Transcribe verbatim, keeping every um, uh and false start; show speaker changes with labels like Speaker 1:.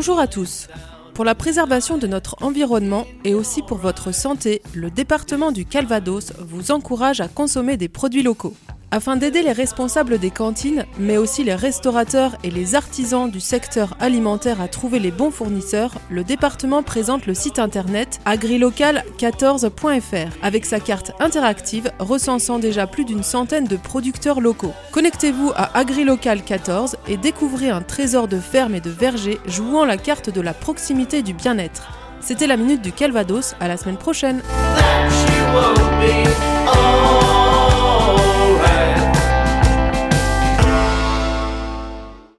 Speaker 1: Bonjour à tous. Pour la préservation de notre environnement et aussi pour votre santé, le département du Calvados vous encourage à consommer des produits locaux. Afin d'aider les responsables des cantines, mais aussi les restaurateurs et les artisans du secteur alimentaire à trouver les bons fournisseurs, le département présente le site internet agrilocal quatorze point f r avec sa carte interactive recensant déjà plus d'une centaine de producteurs locaux. Connectez-vous à agrilocal quatorze et découvrez un trésor de fermes et de vergers jouant la carte de la proximité et du bien-être. C'était la Minute du Calvados, à la semaine prochaine.